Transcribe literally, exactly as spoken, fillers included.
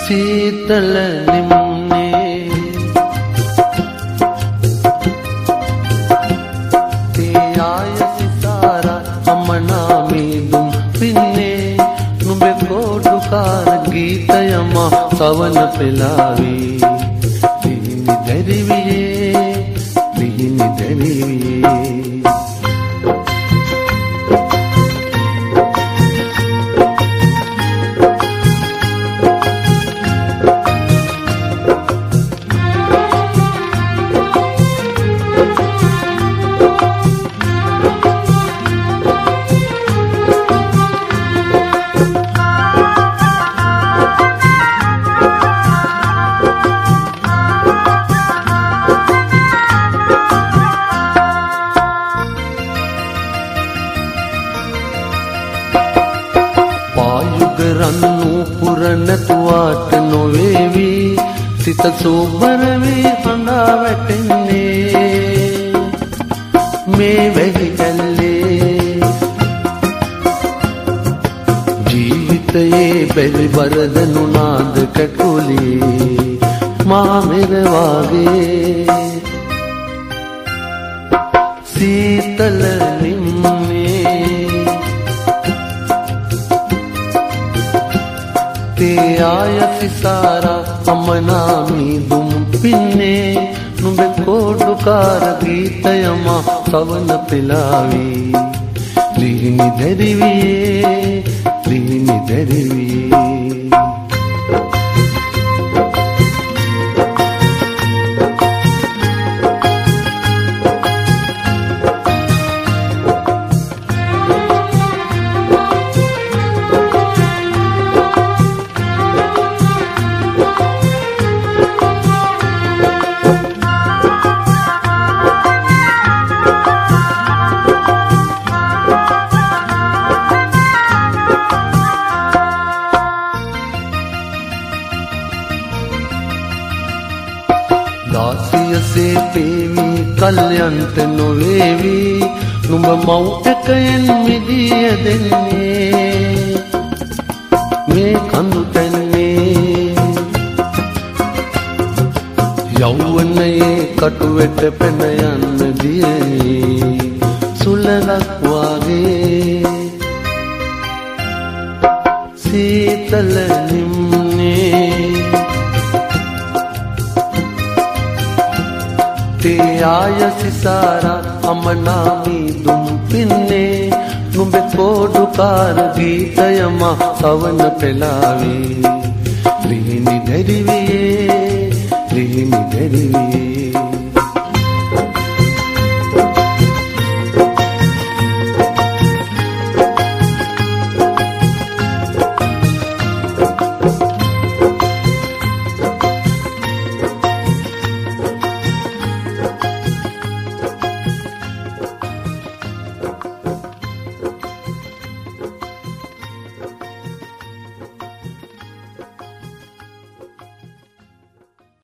සීතල නිම්නේ තියාය සිතාර අමනාමීදුම් පින්නේ නුඹේ කෝඩුකාර ගීතයම සවන පෙලාවේ දිහිනි දැරිවියේ දිහිනි දැරිවියේ රන්නු පුරනතුවාට නොවේවි සිත සෝබර වේ හඳා වැටෙන්නේ මේ වැහි කැල්ලේ ජීවිතයේ බැරි බරදනු නාද කැකුලේ මා මෙර වාගේ සීතල නිම්නේ තියාය සිතාර අමනාමීදුම් පින්නේ නුඹේ කෝඩුකාර ගීතයම සවන පෙලාවේ දිහිනි දැරිවියේ දිහිනි දැරිවියේ දාසියසේ පේවි කල්යන්ත නොවේවි නුඹ මව් එකෙන් මිදිය දෙන්නේ මේ කඳු තැන්නේ යෞවනයේ කටුවෙට පැන යන්න දියනේ සුලඟක් වාගේ සීතල නිම්නේ තියාය සිතාර අමනාමීදුම් පින්නේ නුඹේ කෝඩුකාර ගීතයම සවන පෙලාවේ දිහිනි දැරිවියේ දිහිනි දැරිවියේ